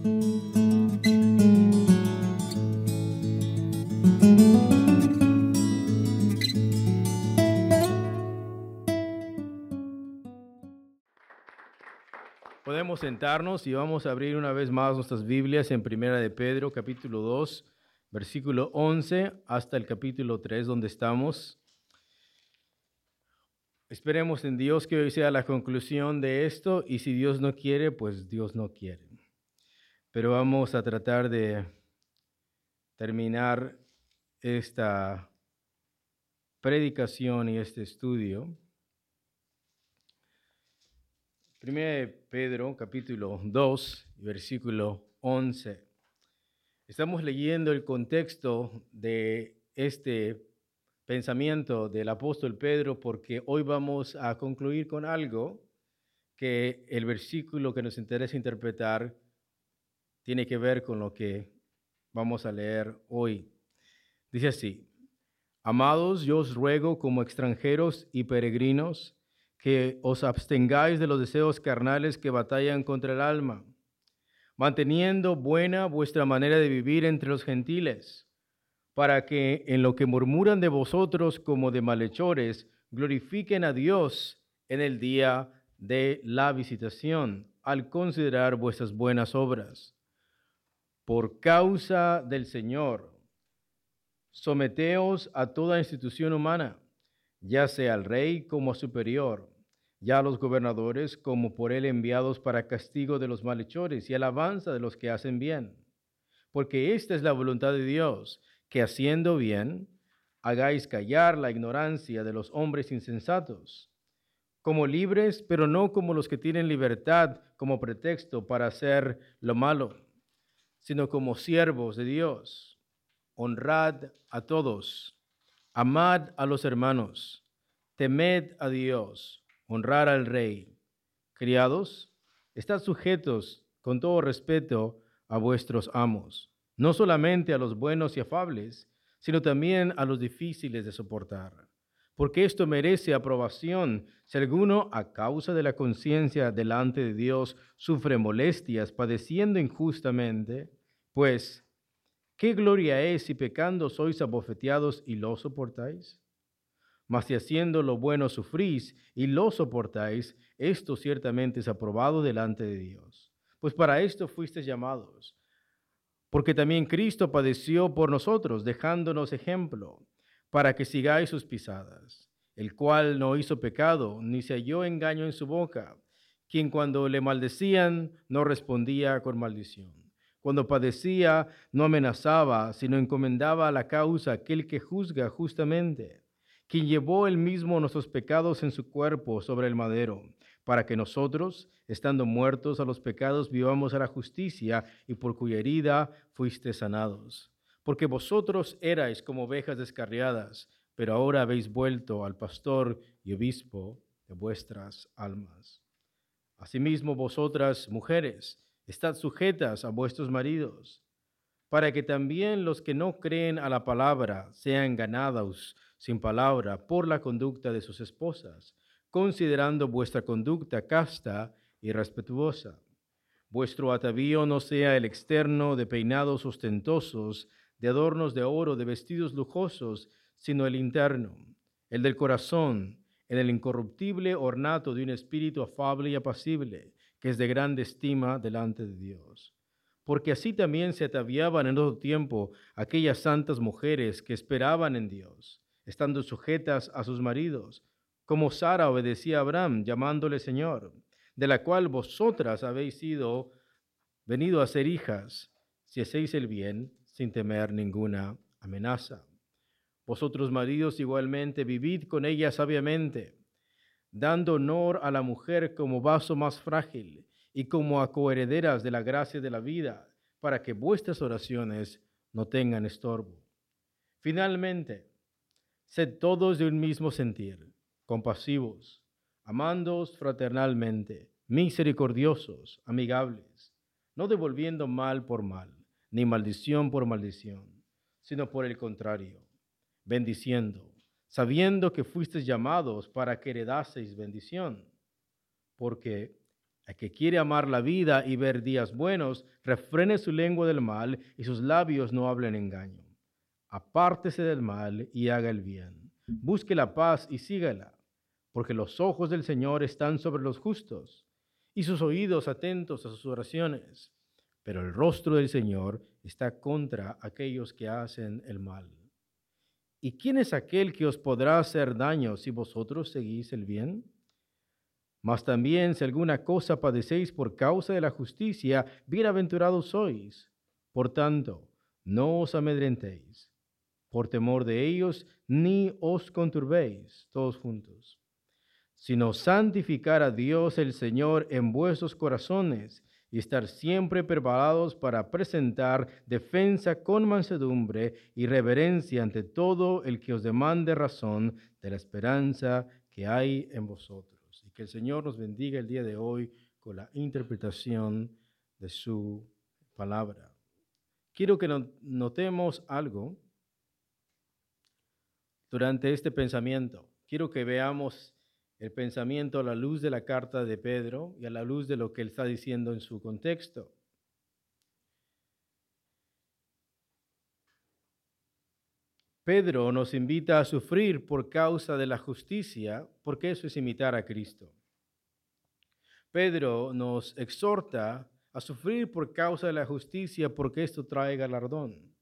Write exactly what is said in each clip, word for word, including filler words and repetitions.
Podemos sentarnos y vamos a abrir una vez más nuestras Biblias en Primera de Pedro, capítulo dos, versículo once, hasta el capítulo tres, donde estamos. Esperemos en Dios que hoy sea la conclusión de esto, y si Dios no quiere, pues Dios no quiere. Pero vamos a tratar de terminar esta predicación y este estudio. Primera de Pedro, capítulo dos, versículo once. Estamos leyendo el contexto de este pensamiento del apóstol Pedro porque hoy vamos a concluir con algo que el versículo que nos interesa interpretar tiene que ver con lo que vamos a leer hoy. Dice así: Amados, yo os ruego como extranjeros y peregrinos que os abstengáis de los deseos carnales que batallan contra el alma, manteniendo buena vuestra manera de vivir entre los gentiles, para que en lo que murmuran de vosotros como de malhechores, glorifiquen a Dios en el día de la visitación, al considerar vuestras buenas obras. Por causa del Señor, someteos a toda institución humana, ya sea al rey como superior, ya a los gobernadores como por él enviados para castigo de los malhechores y alabanza de los que hacen bien. Porque esta es la voluntad de Dios, que haciendo bien, hagáis callar la ignorancia de los hombres insensatos, como libres, pero no como los que tienen libertad como pretexto para hacer lo malo, sino como siervos de Dios. Honrad a todos, amad a los hermanos, temed a Dios, honrad al rey. Criados, estad sujetos con todo respeto a vuestros amos, no solamente a los buenos y afables, sino también a los difíciles de soportar, porque esto merece aprobación si alguno, a causa de la conciencia delante de Dios, sufre molestias, padeciendo injustamente. Pues, ¿qué gloria es si pecando sois abofeteados y lo soportáis? Mas si haciendo lo bueno sufrís y lo soportáis, esto ciertamente es aprobado delante de Dios. Pues para esto fuisteis llamados, porque también Cristo padeció por nosotros, dejándonos ejemplo, para que sigáis sus pisadas, el cual no hizo pecado, ni se halló engaño en su boca, quien cuando le maldecían no respondía con maldición. Cuando padecía no amenazaba, sino encomendaba a la causa aquel que juzga justamente, quien llevó él mismo nuestros pecados en su cuerpo sobre el madero, para que nosotros, estando muertos a los pecados, vivamos a la justicia, y por cuya herida fuisteis sanados. Porque vosotros erais como ovejas descarriadas, pero ahora habéis vuelto al pastor y obispo de vuestras almas. Asimismo, vosotras, mujeres, estad sujetas a vuestros maridos, para que también los que no creen a la palabra sean ganados sin palabra por la conducta de sus esposas, considerando vuestra conducta casta y respetuosa. Vuestro atavío no sea el externo de peinados ostentosos, de adornos de oro, de vestidos lujosos, sino el interno, el del corazón, en el incorruptible ornato de un espíritu afable y apacible, que es de grande estima delante de Dios. Porque así también se ataviaban en otro tiempo aquellas santas mujeres que esperaban en Dios, estando sujetas a sus maridos, como Sara obedecía a Abraham, llamándole Señor, de la cual vosotras habéis sido venido a ser hijas, si hacéis el bien sin temer ninguna amenaza. Vosotros, maridos, igualmente vivid con ella sabiamente, dando honor a la mujer como vaso más frágil y como a coherederas de la gracia de la vida, para que vuestras oraciones no tengan estorbo. Finalmente, sed todos de un mismo sentir, compasivos, amándoos fraternalmente, misericordiosos, amigables, no devolviendo mal por mal, ni maldición por maldición, sino por el contrario, bendiciendo, sabiendo que fuisteis llamados para que heredaseis bendición, porque El que quiere amar la vida y ver días buenos, refrene su lengua del mal y sus labios no hablen engaño. Apártese del mal y haga el bien. Busque la paz y sígala, porque los ojos del Señor están sobre los justos y sus oídos atentos a sus oraciones. Pero el rostro del Señor está contra aquellos que hacen el mal. ¿Y quién es aquel que os podrá hacer daño si vosotros seguís el bien? Mas también si alguna cosa padecéis por causa de la justicia, bienaventurados sois. Por tanto, no os amedrentéis por temor de ellos, ni os conturbéis, todos juntos, sino santificar a Dios el Señor en vuestros corazones y estar siempre preparados para presentar defensa con mansedumbre y reverencia ante todo el que os demande razón de la esperanza que hay en vosotros. Y que el Señor nos bendiga el día de hoy con la interpretación de su palabra. Quiero que notemos algo durante este pensamiento. Quiero que veamos el pensamiento a la luz de la carta de Pedro y a la luz de lo que él está diciendo en su contexto. Pedro nos invita a sufrir por causa de la justicia, porque eso es imitar a Cristo. Pedro nos exhorta a sufrir por causa de la justicia, porque esto trae galardón.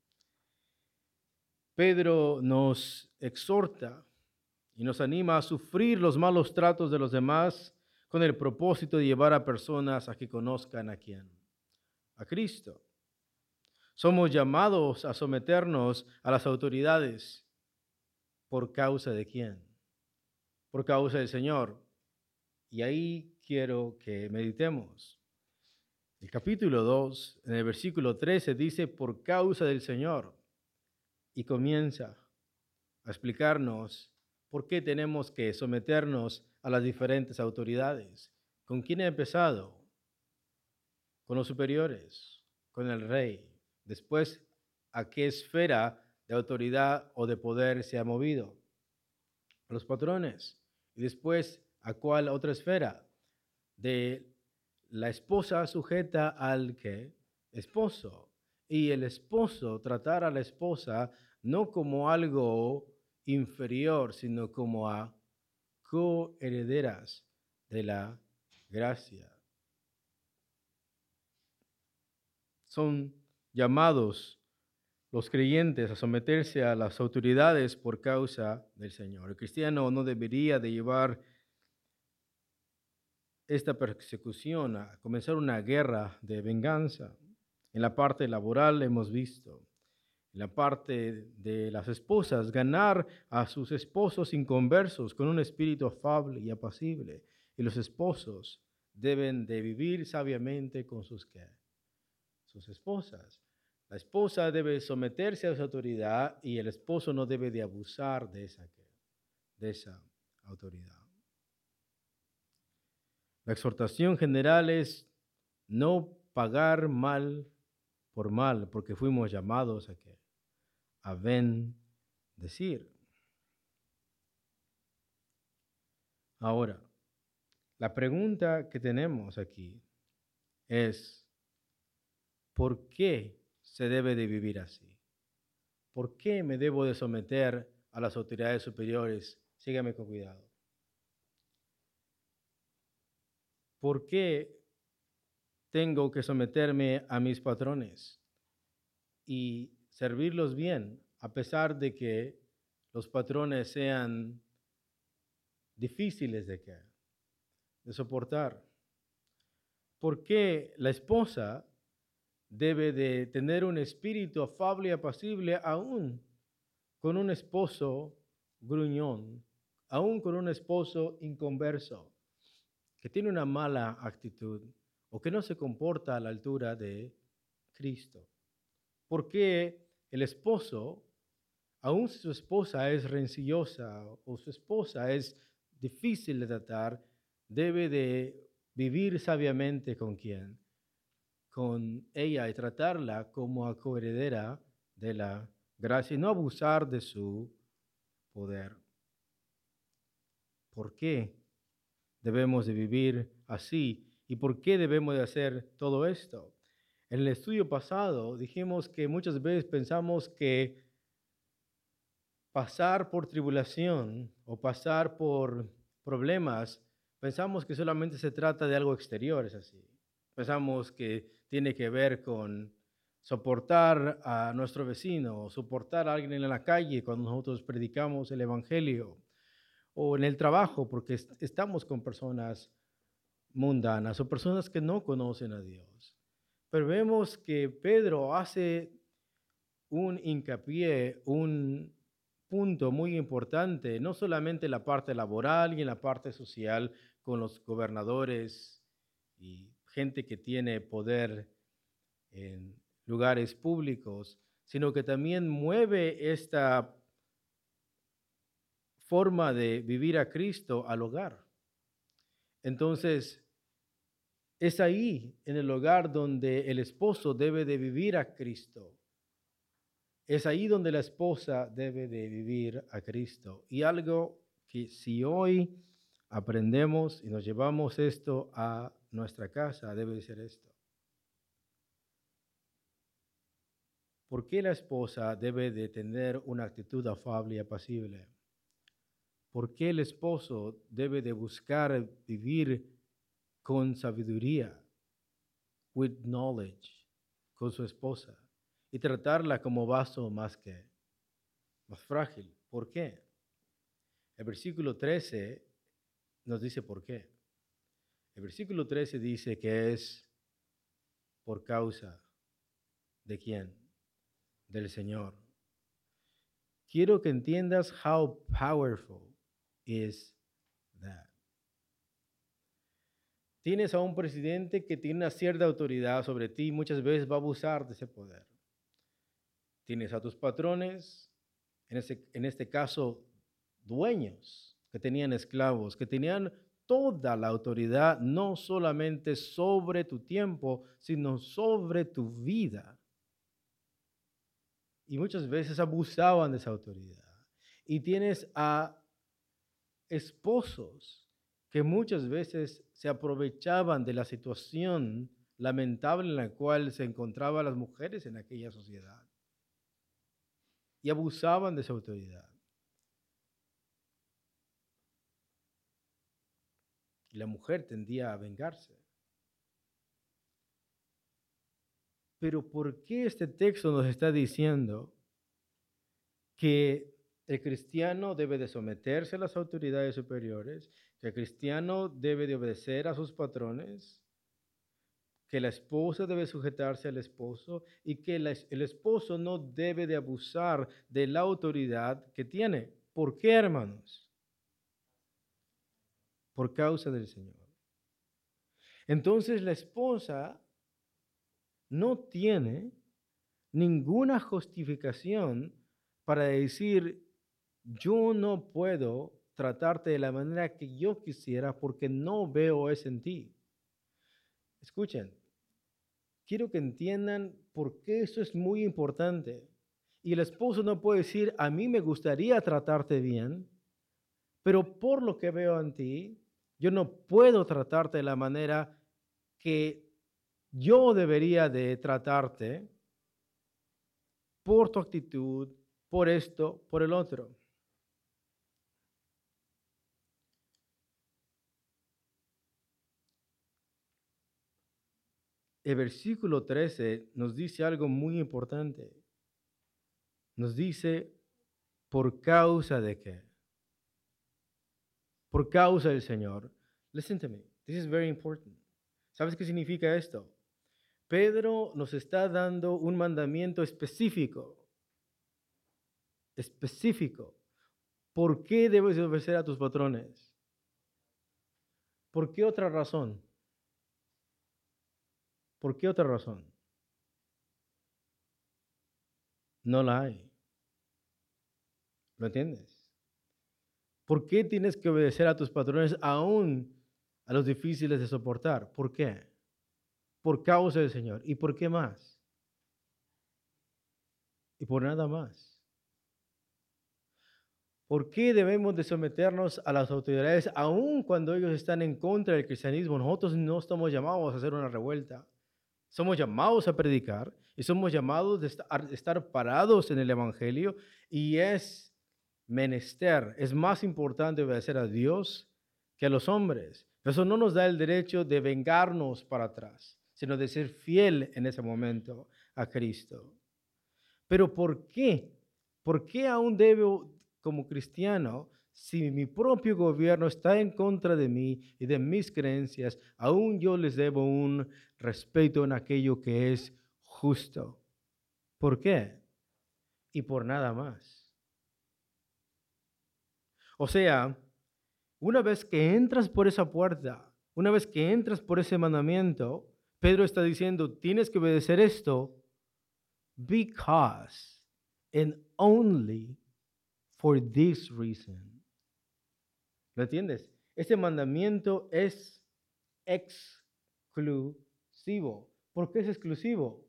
Pedro nos exhorta y nos anima a sufrir los malos tratos de los demás con el propósito de llevar a personas a que conozcan a quién, a Cristo. Somos llamados a someternos a las autoridades. ¿Por causa de quién? Por causa del Señor. Y ahí quiero que meditemos. El capítulo dos, en el versículo trece, dice, por causa del Señor. Y comienza a explicarnos por qué tenemos que someternos a las diferentes autoridades. ¿Con quién he empezado? Con los superiores, con el rey. Después, ¿a qué esfera de autoridad o de poder se ha movido? A los patrones. Y después, ¿a cuál otra esfera? De la esposa sujeta al ¿qué? Esposo. Y el esposo tratar a la esposa no como algo inferior, sino como a coherederas de la gracia. Son llamados los creyentes a someterse a las autoridades por causa del Señor. El cristiano no debería de llevar esta persecución a comenzar una guerra de venganza. En la parte laboral hemos visto, en la parte de las esposas, ganar a sus esposos inconversos con un espíritu afable y apacible. Y los esposos deben de vivir sabiamente con sus, ¿qué? Sus esposas. La esposa debe someterse a su autoridad y el esposo no debe de abusar de esa, de esa autoridad. La exhortación general es no pagar mal por mal, porque fuimos llamados a que a bendecir. Ahora, la pregunta que tenemos aquí es, ¿por qué se debe de vivir así? ¿Por qué me debo de someter a las autoridades superiores? Sígame con cuidado. ¿Por qué tengo que someterme a mis patrones y servirlos bien, a pesar de que los patrones sean difíciles de, ¿qué? de soportar? ¿Por qué la esposa debe de tener un espíritu afable y apacible aún con un esposo gruñón, aún con un esposo inconverso, que tiene una mala actitud o que no se comporta a la altura de Cristo? ¿Por qué el esposo, aun si su esposa es rencillosa o su esposa es difícil de tratar, debe de vivir sabiamente con quién? Con ella y tratarla como a coheredera de la gracia y no abusar de su poder? ¿Por qué debemos de vivir así? ¿Y por qué debemos de hacer todo esto? En el estudio pasado dijimos que muchas veces pensamos que pasar por tribulación o pasar por problemas, pensamos que solamente se trata de algo exterior, es así. Pensamos que tiene que ver con soportar a nuestro vecino, o soportar a alguien en la calle cuando nosotros predicamos el evangelio, o en el trabajo, porque est- estamos con personas mundanas o personas que no conocen a Dios. Pero vemos que Pedro hace un hincapié, un punto muy importante, no solamente en la parte laboral y en la parte social con los gobernadores y gente que tiene poder en lugares públicos, sino que también mueve esta forma de vivir a Cristo al hogar. Entonces, es ahí, en el hogar, donde el esposo debe de vivir a Cristo. Es ahí donde la esposa debe de vivir a Cristo. Y algo que si hoy aprendemos y nos llevamos esto a nuestra casa, debe de ser esto. ¿Por qué la esposa debe de tener una actitud afable y apacible? ¿Por qué el esposo debe de buscar vivir con sabiduría, with knowledge, con su esposa y tratarla como vaso más que más frágil? ¿Por qué? El versículo trece nos dice por qué. El versículo trece dice que es por causa de quién? Del Señor. Quiero que entiendas how powerful is that. Tienes a un presidente que tiene una cierta autoridad sobre ti y muchas veces va a abusar de ese poder. Tienes a tus patrones, en este, en este caso, dueños que tenían esclavos, que tenían toda la autoridad, no solamente sobre tu tiempo, sino sobre tu vida. Y muchas veces abusaban de esa autoridad. Y tienes a esposos que muchas veces se aprovechaban de la situación lamentable en la cual se encontraban las mujeres en aquella sociedad. Y abusaban de esa autoridad. Y la mujer tendía a vengarse. Pero ¿por qué este texto nos está diciendo que el cristiano debe de someterse a las autoridades superiores, que el cristiano debe de obedecer a sus patrones, que la esposa debe sujetarse al esposo y que la- el esposo no debe de abusar de la autoridad que tiene? ¿Por qué, hermanos? Por causa del Señor. Entonces la esposa no tiene ninguna justificación para decir, yo no puedo tratarte de la manera que yo quisiera porque no veo eso en ti. Escuchen, quiero que entiendan por qué eso es muy importante. Y el esposo no puede decir, a mí me gustaría tratarte bien, pero por lo que veo en ti, yo no puedo tratarte de la manera que yo debería de tratarte por tu actitud, por esto, por el otro. El versículo trece nos dice algo muy importante. Nos dice, ¿por causa de qué? Por causa del Señor. Listen to me. This is very important. ¿Sabes qué significa esto? Pedro nos está dando un mandamiento específico. Específico. ¿Por qué debes obedecer a tus patrones? ¿Por qué otra razón? ¿Por qué otra razón? No la hay. ¿Lo entiendes? ¿Por qué tienes que obedecer a tus patrones aún a los difíciles de soportar? ¿Por qué? Por causa del Señor. ¿Y por qué más? Y por nada más. ¿Por qué debemos de someternos a las autoridades aun cuando ellos están en contra del cristianismo? Nosotros no estamos llamados a hacer una revuelta. Somos llamados a predicar y somos llamados de estar, estar parados en el evangelio, y es menester, es más importante obedecer a Dios que a los hombres. Eso no nos da el derecho de vengarnos para atrás, sino de ser fiel en ese momento a Cristo. Pero ¿por qué? ¿Por qué aún debo, como cristiano, si mi propio gobierno está en contra de mí y de mis creencias, aún yo les debo un respeto en aquello que es justo? ¿Por qué? Y por nada más. O sea, una vez que entras por esa puerta, una vez que entras por ese mandamiento, Pedro está diciendo, tienes que obedecer esto because and only for this reason. ¿Lo entiendes? Este mandamiento es exclusivo. ¿Por qué es exclusivo?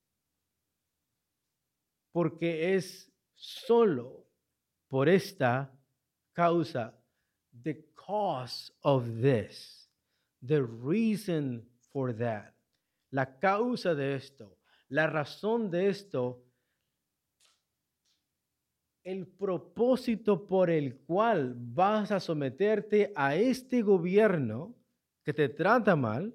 Porque es solo por esta causa. The cause of this. The reason for that. La causa de esto. La razón de esto. El propósito por el cual vas a someterte a este gobierno que te trata mal,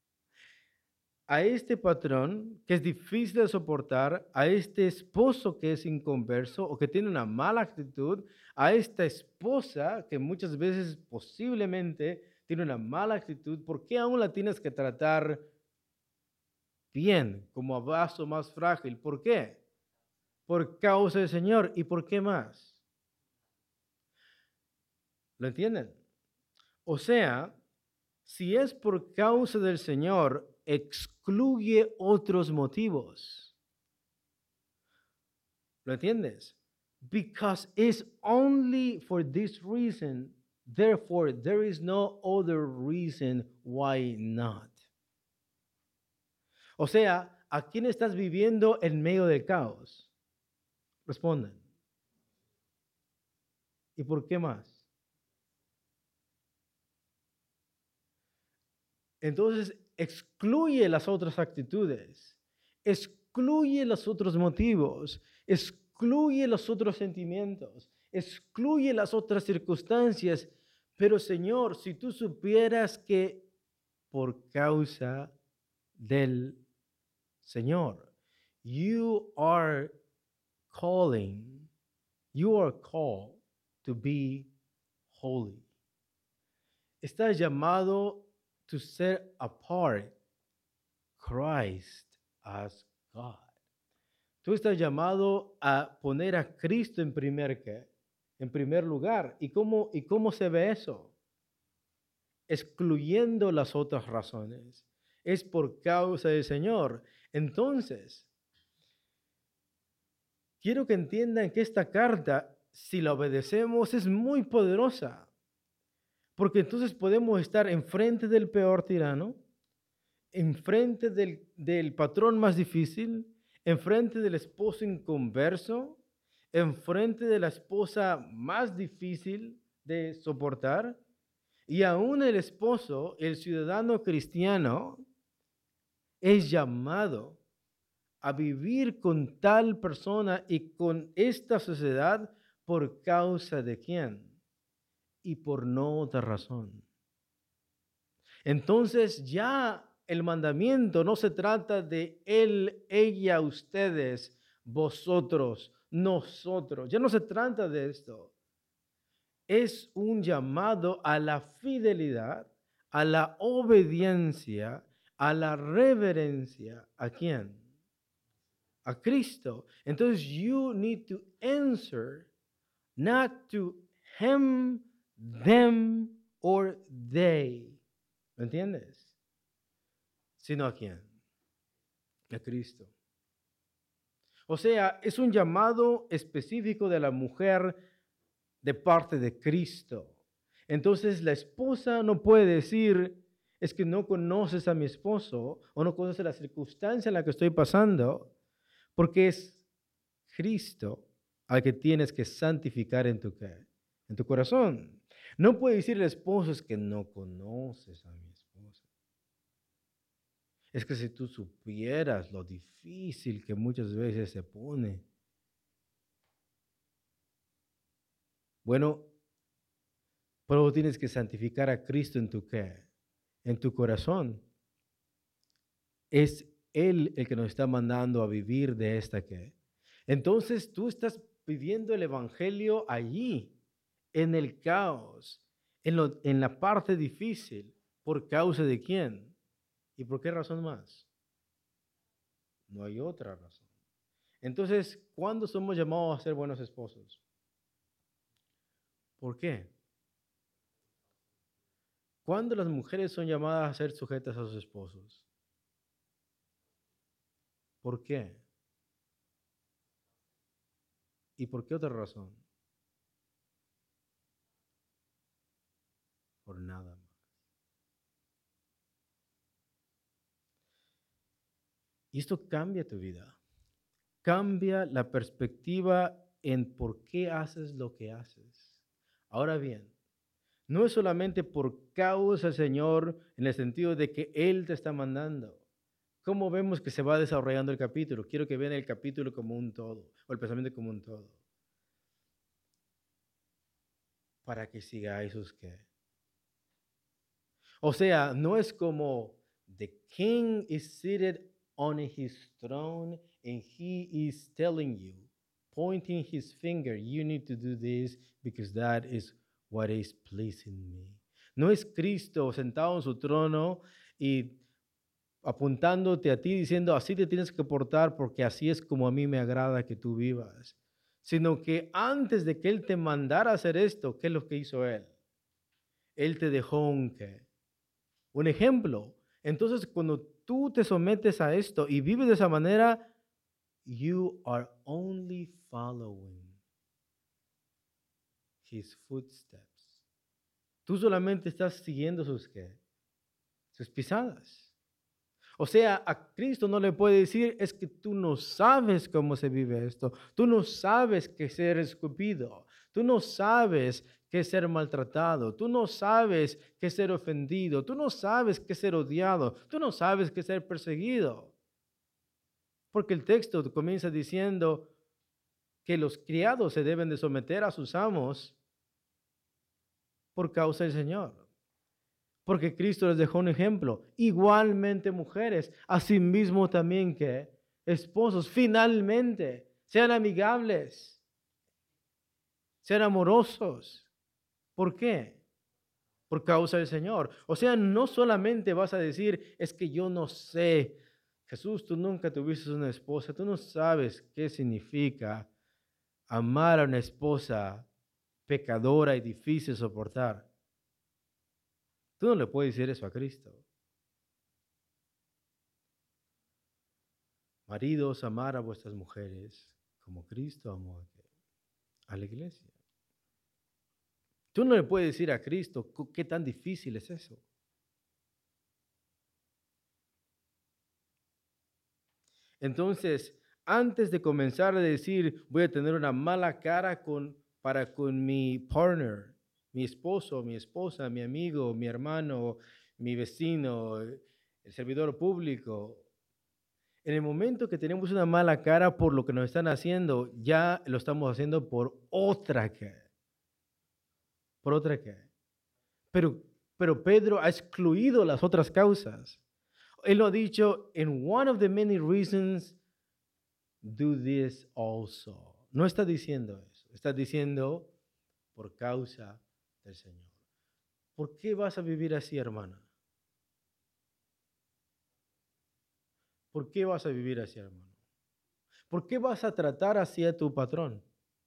a este patrón que es difícil de soportar, a este esposo que es inconverso o que tiene una mala actitud, a esta esposa que muchas veces posiblemente tiene una mala actitud, ¿por qué aún la tienes que tratar bien, como a vaso más frágil? ¿Por qué? Por causa del Señor. ¿Y por qué más? ¿Lo entienden? O sea, si es por causa del Señor, excluye otros motivos. ¿Lo entiendes? Because it's only for this reason, therefore there is no other reason why not. O sea, ¿a quién estás viviendo en medio del caos? Respondan. ¿Y por qué más? Entonces, excluye las otras actitudes, excluye los otros motivos, excluye los otros sentimientos, excluye las otras circunstancias. Pero, Señor, si tú supieras que por causa del Señor, you are calling, you are called to be holy. Estás llamado to set apart Christ as God. Tú estás llamado a poner a Cristo en primer, ¿qué? En primer lugar. ¿Y cómo, ¿Y cómo se ve eso? Excluyendo las otras razones. Es por causa del Señor. Entonces, quiero que entiendan que esta carta, si la obedecemos, es muy poderosa. Porque entonces podemos estar enfrente del peor tirano, enfrente del, del patrón más difícil, enfrente del esposo inconverso, enfrente de la esposa más difícil de soportar, y aún el esposo, el ciudadano cristiano, es llamado a vivir con tal persona y con esta sociedad por causa de quién y por no otra razón. Entonces ya el mandamiento no se trata de él, ella, ustedes, vosotros, nosotros. Ya no se trata de esto. Es un llamado a la fidelidad, a la obediencia, a la reverencia. ¿A quién? A Cristo. Entonces, you need to answer not to him, them, or they. ¿Lo entiendes? Sino a quién? A Cristo. O sea, es un llamado específico de la mujer de parte de Cristo. Entonces, la esposa no puede decir, es que no conoces a mi esposo o no conoces la circunstancia en la que estoy pasando, porque es Cristo al que tienes que santificar en tu, en tu corazón. No puede decir el esposo, es que no conoces a mi esposa. Es que si tú supieras lo difícil que muchas veces se pone. Bueno, pero tienes que santificar a Cristo en tu qué, en tu corazón. Es Él el que nos está mandando a vivir de esta qué. Entonces tú estás viviendo el evangelio allí, en el caos, en, lo, en la parte difícil. ¿Por causa de quién? ¿Y por qué razón más? No hay otra razón. Entonces, ¿cuándo somos llamados a ser buenos esposos? ¿Por qué? ¿Cuándo las mujeres son llamadas a ser sujetas a sus esposos? ¿Por qué? ¿Y por qué otra razón? Por nada más. Y esto cambia tu vida. Cambia la perspectiva en por qué haces lo que haces. Ahora bien, no es solamente por causa del Señor en el sentido de que Él te está mandando. ¿Cómo vemos que se va desarrollando el capítulo? Quiero que vean el capítulo como un todo, o el pensamiento como un todo. Para que sigáis sus qué. O sea, no es como the king is seated on his throne and he is telling you, pointing his finger, you need to do this because that is what is pleasing me. No es Cristo sentado en su trono y apuntándote a ti diciendo, así te tienes que portar porque así es como a mí me agrada que tú vivas. Sino que antes de que Él te mandara a hacer esto, ¿qué es lo que hizo Él? Él te dejó un qué. Un ejemplo. Entonces, cuando tú te sometes a esto y vives de esa manera, you are only following his footsteps. Tú solamente estás siguiendo sus qué, sus pisadas. O sea, a Cristo no le puede decir, es que tú no sabes cómo se vive esto. Tú no sabes qué es ser escupido. Tú no sabes qué es ser maltratado. Tú no sabes qué es ser ofendido. Tú no sabes qué es ser odiado. Tú no sabes qué es ser perseguido. Porque el texto comienza diciendo que los criados se deben de someter a sus amos por causa del Señor. Porque Cristo les dejó un ejemplo. Igualmente mujeres, asimismo también que esposos, finalmente, sean amigables, sean amorosos. ¿Por qué? Por causa del Señor. O sea, no solamente vas a decir, es que yo no sé, Jesús, tú nunca tuviste una esposa, tú no sabes qué significa amar a una esposa pecadora y difícil de soportar. Tú no le puedes decir eso a Cristo. Maridos, amar a vuestras mujeres como Cristo amó a la iglesia. Tú no le puedes decir a Cristo qué tan difícil es eso. Entonces, antes de comenzar a decir, voy a tener una mala cara con, para con mi partner, mi esposo, mi esposa, mi amigo, mi hermano, mi vecino, el servidor público, en el momento que tenemos una mala cara por lo que nos están haciendo, ya lo estamos haciendo por otra que, por otra que. Pero, pero Pedro ha excluido las otras causas. Él lo ha dicho, in one of the many reasons, do this also. No está diciendo eso, está diciendo por causa del Señor. ¿Por qué vas a vivir así, hermana? ¿Por qué vas a vivir así, hermano? ¿Por qué vas a tratar así a tu patrón?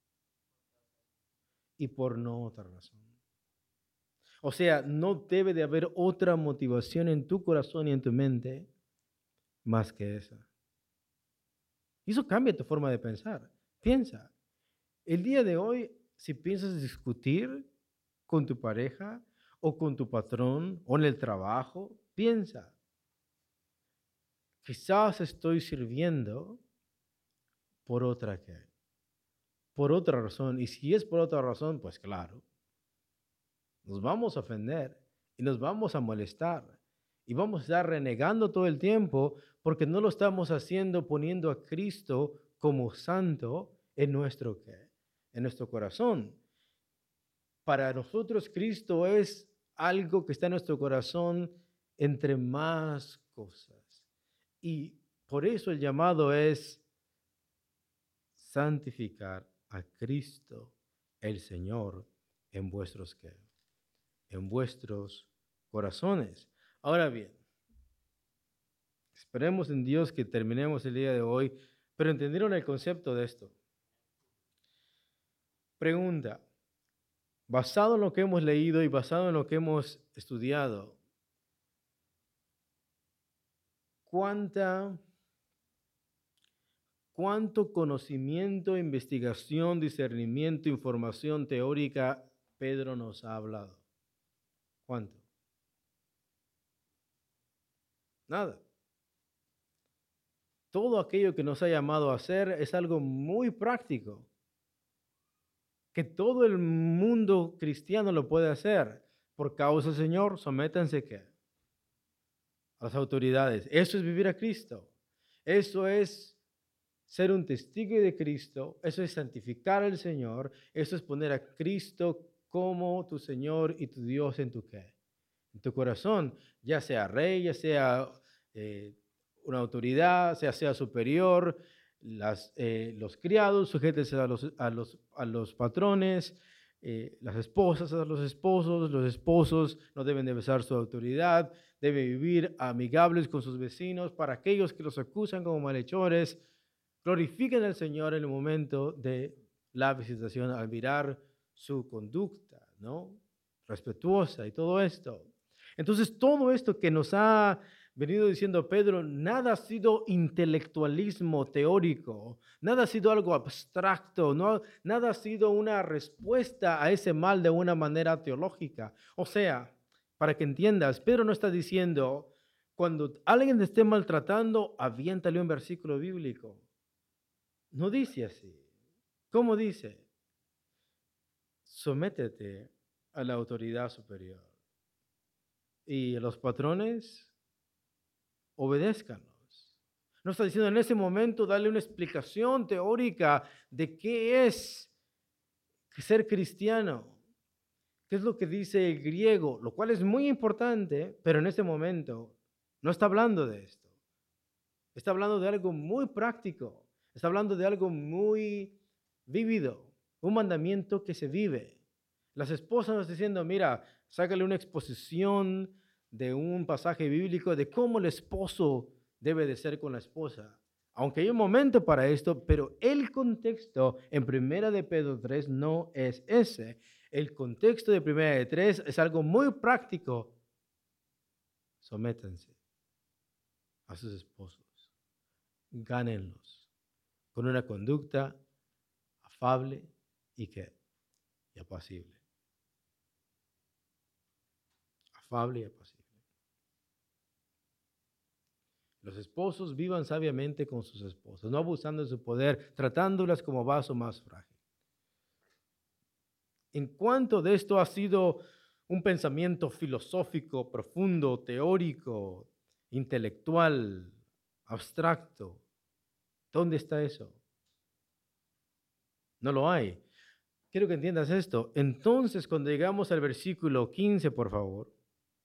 Y por no otra razón. O sea, no debe de haber otra motivación en tu corazón y en tu mente más que esa. Y eso cambia tu forma de pensar. Piensa, el día de hoy, si piensas discutir con tu pareja o con tu patrón o en el trabajo, piensa, quizás estoy sirviendo por otra que, por otra razón. Y si es por otra razón, pues claro, nos vamos a ofender y nos vamos a molestar y vamos a estar renegando todo el tiempo porque no lo estamos haciendo poniendo a Cristo como santo en nuestro, ¿qué? En nuestro corazón. Para nosotros Cristo es algo que está en nuestro corazón entre más cosas. Y por eso el llamado es santificar a Cristo, el Señor, en vuestros ¿qué? En vuestros corazones. Ahora bien, esperemos en Dios que terminemos el día de hoy, pero ¿entendieron el concepto de esto? Pregunta, basado en lo que hemos leído y basado en lo que hemos estudiado, ¿cuánta, cuánto conocimiento, investigación, discernimiento, información teórica Pedro nos ha hablado? ¿Cuánto? Nada. Todo aquello que nos ha llamado a hacer es algo muy práctico, que todo el mundo cristiano lo puede hacer. Por causa del Señor, sométanse ¿qué? A las autoridades. Eso es vivir a Cristo. Eso es ser un testigo de Cristo. Eso es santificar al Señor. Eso es poner a Cristo como tu Señor y tu Dios en tu ¿qué? En tu corazón, ya sea rey, ya sea eh, una autoridad, sea sea superior, las, eh, los criados, sujétense a los, a los, a los patrones, eh, las esposas a los esposos, los esposos no deben de besar su autoridad, deben vivir amigables con sus vecinos. Para aquellos que los acusan como malhechores, glorifiquen al Señor en el momento de la visitación al mirar su conducta, ¿no? Respetuosa y todo esto. Entonces, todo esto que nos ha venido diciendo Pedro, nada ha sido intelectualismo teórico, nada ha sido algo abstracto, no, nada ha sido una respuesta a ese mal de una manera teológica. O sea, para que entiendas, Pedro no está diciendo, cuando alguien te esté maltratando, aviéntale un versículo bíblico. No dice así. ¿Cómo dice? Sométete a la autoridad superior. Y los patrones, obedézcanlos. No está diciendo en ese momento darle una explicación teórica de qué es ser cristiano, qué es lo que dice el griego, lo cual es muy importante, pero en ese momento no está hablando de esto. Está hablando de algo muy práctico, está hablando de algo muy vívido, un mandamiento que se vive. Las esposas nos diciendo, mira, sácale una exposición de un pasaje bíblico de cómo el esposo debe de ser con la esposa. Aunque hay un momento para esto, pero el contexto en Primera de Pedro tres no es ese. El contexto de Primera de tres es algo muy práctico. Sométanse a sus esposos. Gánenlos con una conducta afable y que y apacible. Afable y apacible. Los esposos vivan sabiamente con sus esposas, no abusando de su poder, tratándolas como vaso más frágil. En cuanto de esto ha sido un pensamiento filosófico, profundo, teórico, intelectual, abstracto, ¿dónde está eso? No lo hay. Quiero que entiendas esto. Entonces, cuando llegamos al versículo quince, por favor,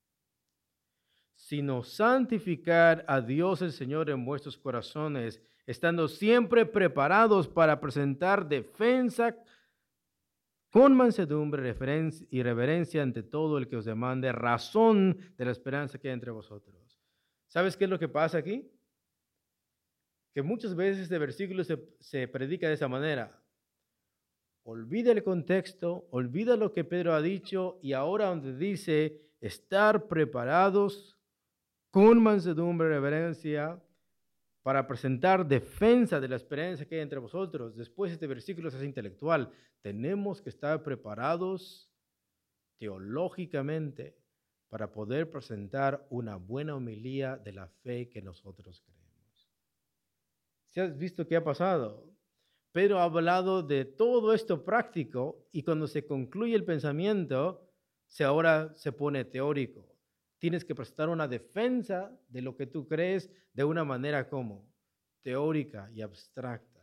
sino santificar a Dios el Señor en vuestros corazones, estando siempre preparados para presentar defensa con mansedumbre y reverencia ante todo el que os demande razón de la esperanza que hay entre vosotros. ¿Sabes qué es lo que pasa aquí? Que muchas veces este versículo se, se predica de esa manera. Olvida el contexto, olvida lo que Pedro ha dicho y ahora donde dice estar preparados con mansedumbre y reverencia para presentar defensa de la esperanza que hay entre vosotros. Después este versículo es intelectual. Tenemos que estar preparados teológicamente para poder presentar una buena homilía de la fe que nosotros creemos. ¿Si has visto qué ha pasado? Pedro ha hablado de todo esto práctico y cuando se concluye el pensamiento, se ahora se pone teórico. Tienes que presentar una defensa de lo que tú crees de una manera como teórica y abstracta.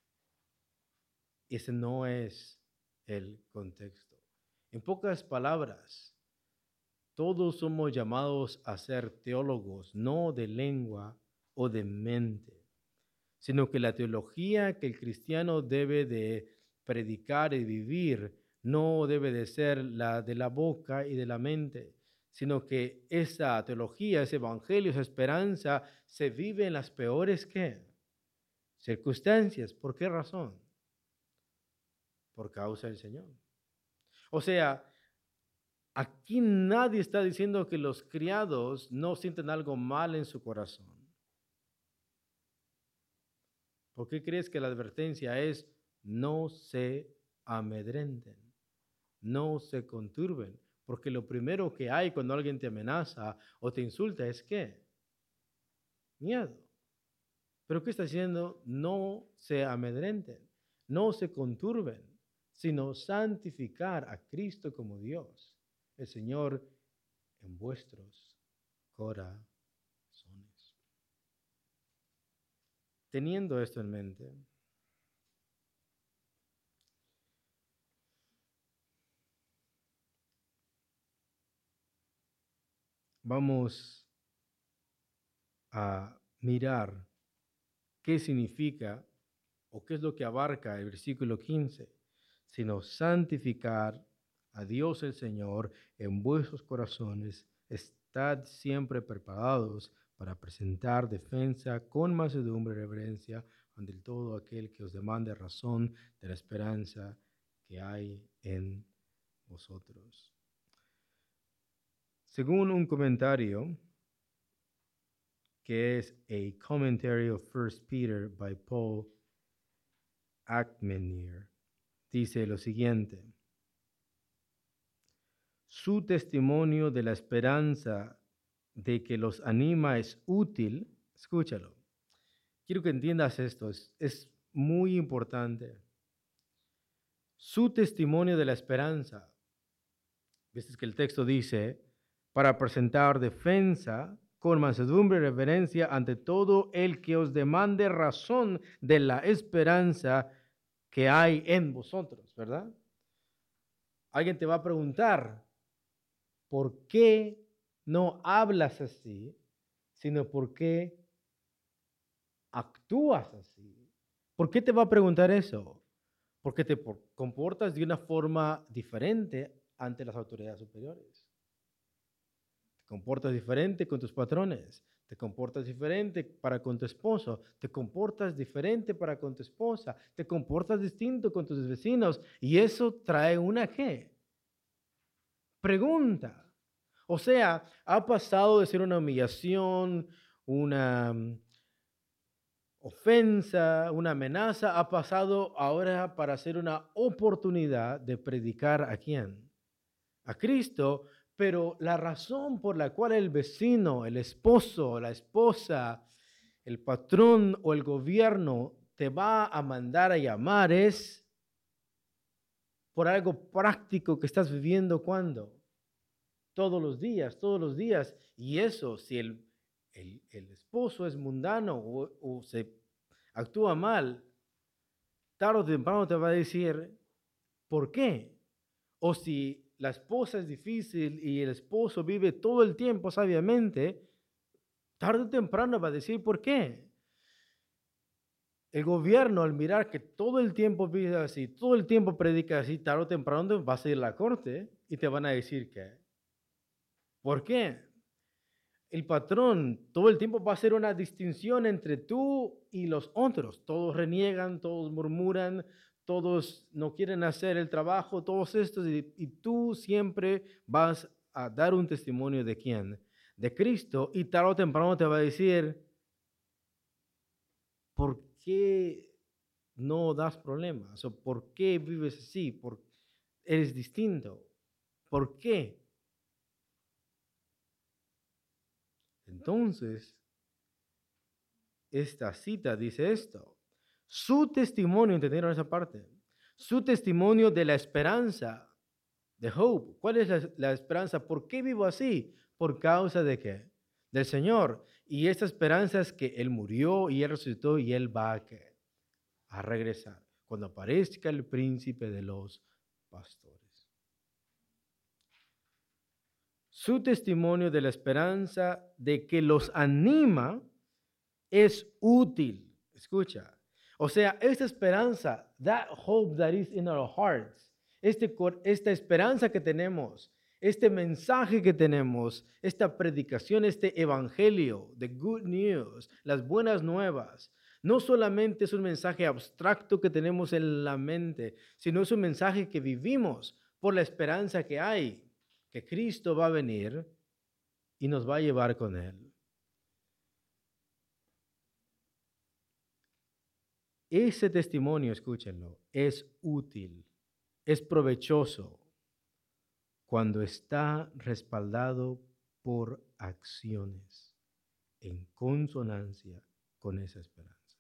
Ese no es el contexto. En pocas palabras, todos somos llamados a ser teólogos, no de lengua o de mente, sino que la teología que el cristiano debe de predicar y vivir no debe de ser la de la boca y de la mente, sino que esa teología, ese evangelio, esa esperanza se vive en las peores ¿qué? Circunstancias. ¿Por qué razón? Por causa del Señor. O sea, aquí nadie está diciendo que los criados no sienten algo mal en su corazón. ¿Por qué crees que la advertencia es no se amedrenten, no se conturben? Porque lo primero que hay cuando alguien te amenaza o te insulta es ¿qué? Miedo. ¿Pero qué está diciendo? No se amedrenten, no se conturben, sino santificar a Cristo como Dios, el Señor, en vuestros corazones. Teniendo esto en mente, vamos a mirar qué significa o qué es lo que abarca el versículo quince, sino santificar a Dios el Señor en vuestros corazones, estad siempre preparados para presentar defensa con mansedumbre y reverencia ante todo aquel que os demande razón de la esperanza que hay en vosotros. Según un comentario que es A Commentary of First Peter by Paul Ackmenier, dice lo siguiente: su testimonio de la esperanza de que los anima es útil. Escúchalo. Quiero que entiendas esto, es, es muy importante. Su testimonio de la esperanza, viste que el texto dice, para presentar defensa con mansedumbre y reverencia ante todo el que os demande razón de la esperanza que hay en vosotros, ¿verdad? Alguien te va a preguntar, ¿por qué no hablas así, sino por qué actúas así? ¿Por qué te va a preguntar eso? Porque te comportas de una forma diferente ante las autoridades superiores. Te comportas diferente con tus patrones. Te comportas diferente para con tu esposo. Te comportas diferente para con tu esposa. Te comportas distinto con tus vecinos. Y eso trae una ¿qué? Pregunta. O sea, ha pasado de ser una humillación, una ofensa, una amenaza, ha pasado ahora para ser una oportunidad de predicar ¿a quién? A Cristo, pero la razón por la cual el vecino, el esposo, la esposa, el patrón o el gobierno te va a mandar a llamar es por algo práctico que estás viviendo. ¿Cuándo? Todos los días, todos los días. Y eso, si el, el, el esposo es mundano o, o se actúa mal, tarde o temprano te va a decir ¿por qué? O si la esposa es difícil y el esposo vive todo el tiempo sabiamente, tarde o temprano va a decir ¿por qué? El gobierno, al mirar que todo el tiempo vive así, todo el tiempo predica así, tarde o temprano vas a ir a la corte y te van a decir ¿qué? ¿Por qué? El patrón todo el tiempo va a hacer una distinción entre tú y los otros. Todos reniegan, todos murmuran, todos no quieren hacer el trabajo, todos estos, y, y tú siempre vas a dar un testimonio de quién, de Cristo, y tarde o temprano te va a decir, ¿por qué no das problemas? ¿O por qué vives así? ¿Por qué eres distinto? ¿Por qué? Entonces, esta cita dice esto: su testimonio, ¿entendieron esa parte? Su testimonio de la esperanza The hope. ¿Cuál es la, la esperanza? ¿Por qué vivo así? ¿Por causa de qué? Del Señor. Y esta esperanza es que Él murió y Él resucitó y Él va a, ¿qué? A regresar cuando aparezca el príncipe de los pastores. Su testimonio de la esperanza de que los anima es útil. Escucha. O sea, esta esperanza, that hope that is in our hearts, este, esta esperanza que tenemos, este mensaje que tenemos, esta predicación, este evangelio, the good news, las buenas nuevas, no solamente es un mensaje abstracto que tenemos en la mente, sino es un mensaje que vivimos por la esperanza que hay, que Cristo va a venir y nos va a llevar con Él. Ese testimonio, escúchenlo, es útil, es provechoso cuando está respaldado por acciones en consonancia con esa esperanza.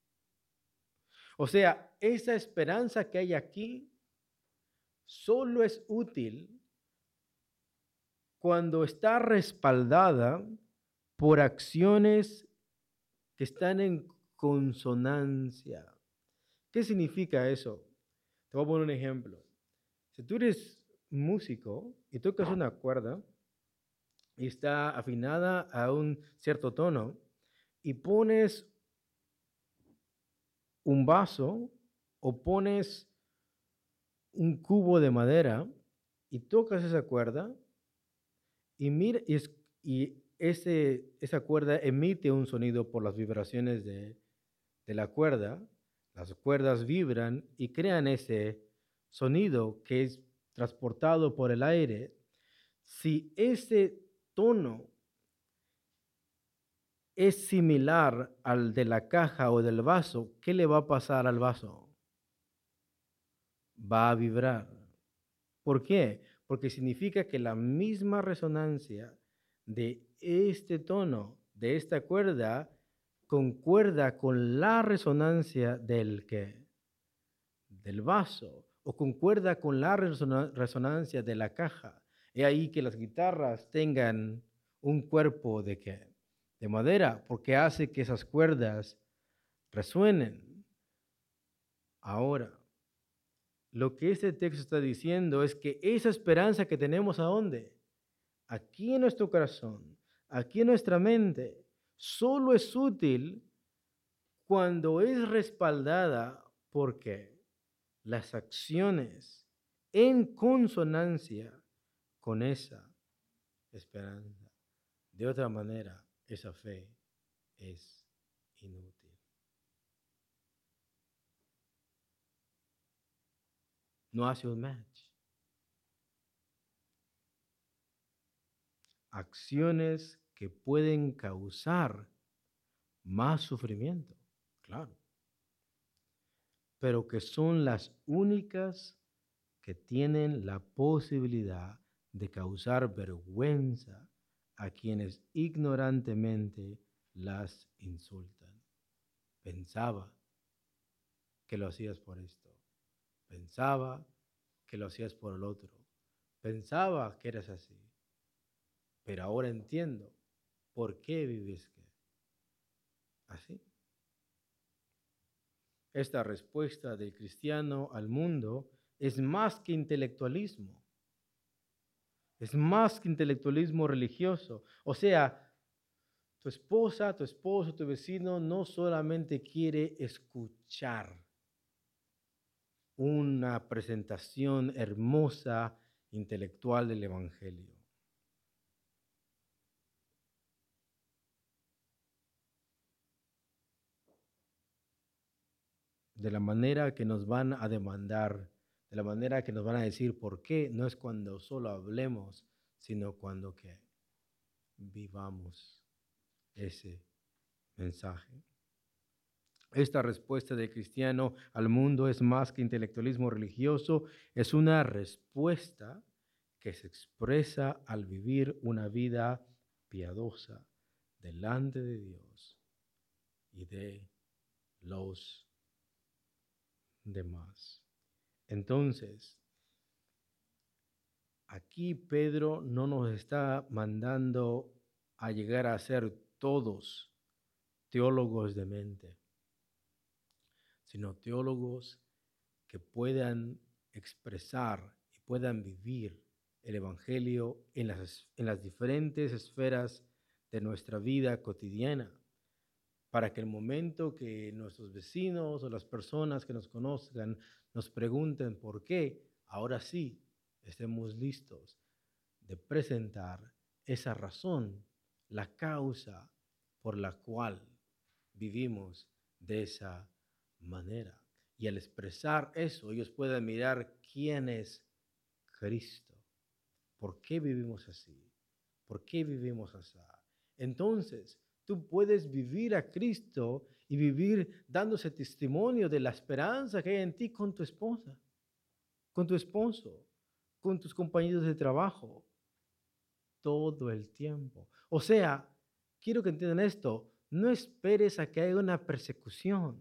O sea, esa esperanza que hay aquí solo es útil cuando está respaldada por acciones que están en consonancia. ¿Qué significa eso? Te voy a poner un ejemplo. Si tú eres músico y tocas una cuerda y está afinada a un cierto tono y pones un vaso o pones un cubo de madera y tocas esa cuerda y mira y, es, y ese, esa cuerda emite un sonido por las vibraciones de, de la cuerda, las cuerdas vibran y crean ese sonido que es transportado por el aire. Si ese tono es similar al de la caja o del vaso, ¿qué le va a pasar al vaso? Va a vibrar. ¿Por qué? Porque significa que la misma resonancia de este tono, de esta cuerda, concuerda con la resonancia del ¿qué? Del vaso, o concuerda con la resonancia de la caja. Es ahí que las guitarras tengan un cuerpo de ¿qué? De madera, porque hace que esas cuerdas resuenen. Ahora, lo que este texto está diciendo es que esa esperanza que tenemos, ¿a dónde? Aquí en nuestro corazón, aquí en nuestra mente, solo es útil cuando es respaldada por ¿qué? Las acciones en consonancia con esa esperanza. De otra manera, esa fe es inútil. No hace un match. Acciones que pueden causar más sufrimiento, claro, pero que son las únicas que tienen la posibilidad de causar vergüenza a quienes ignorantemente las insultan. Pensaba que lo hacías por esto. Pensaba que lo hacías por el otro. Pensaba que eras así. Pero ahora entiendo por qué vives así. Esta respuesta del cristiano al mundo es más que intelectualismo. Es más que intelectualismo religioso. O sea, tu esposa, tu esposo, tu vecino no solamente quiere escuchar una presentación hermosa, intelectual del Evangelio. De la manera que nos van a demandar, de la manera que nos van a decir por qué, no es cuando solo hablemos, sino cuando que vivamos ese mensaje. Esta respuesta del cristiano al mundo es más que intelectualismo religioso, es una respuesta que se expresa al vivir una vida piadosa delante de Dios y de los demás. Entonces, Aquí Pedro no nos está mandando a llegar a ser todos teólogos de mente, sino teólogos que puedan expresar y puedan vivir el Evangelio en las, en las diferentes esferas de nuestra vida cotidiana, para que el momento que nuestros vecinos o las personas que nos conozcan nos pregunten por qué, ahora sí estemos listos de presentar esa razón, la causa por la cual vivimos de esa manera. Y al expresar eso, ellos pueden mirar quién es Cristo, por qué vivimos así, por qué vivimos así. Entonces, tú puedes vivir a Cristo y vivir dándose testimonio de la esperanza que hay en ti con tu esposa, con tu esposo, con tus compañeros de trabajo, todo el tiempo. O sea, quiero que entiendan esto, no esperes a que haya una persecución.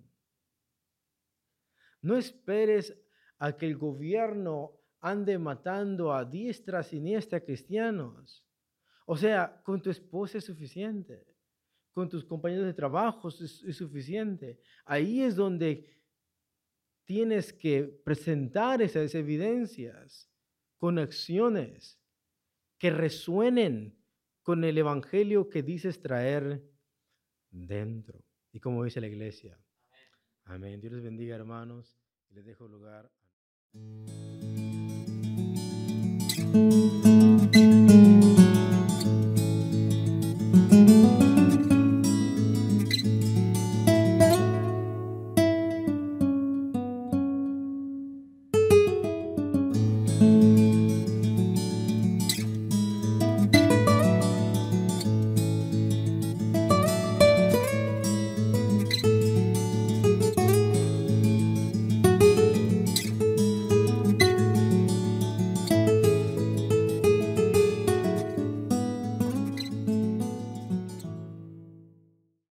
No esperes a que el gobierno ande matando a diestra y siniestra cristianos. O sea, con tu esposa es suficiente. Con tus compañeros de trabajo es, es suficiente. Ahí es donde tienes que presentar esas evidencias con acciones que resuenen con el evangelio que dices traer dentro. Y como dice la iglesia. Amén. Dios les bendiga, hermanos, y les dejo lugar.